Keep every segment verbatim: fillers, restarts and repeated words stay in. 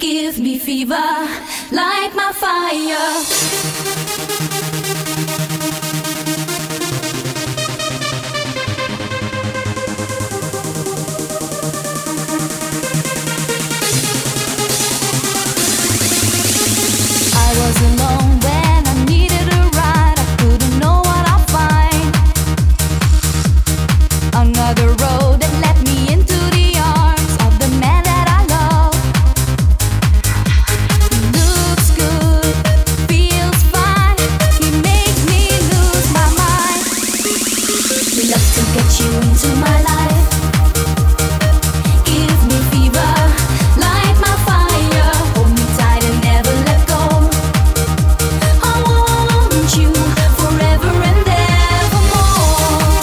Give me fever, light my fire. I was alone when I needed a ride. I couldn't know what I'd find. Another road that led me into the arms of the man that I love. He looks good, feels fine. He makes me lose my mind. We love to get you into my life. Give me fever, light my fire. Hold me tight and never let go. I want you forever and evermore.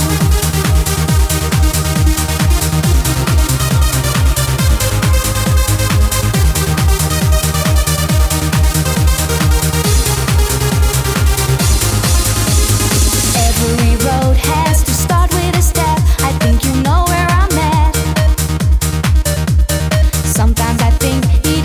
Every road has to start with a step. I think you know where I'm at. Sometimes I think he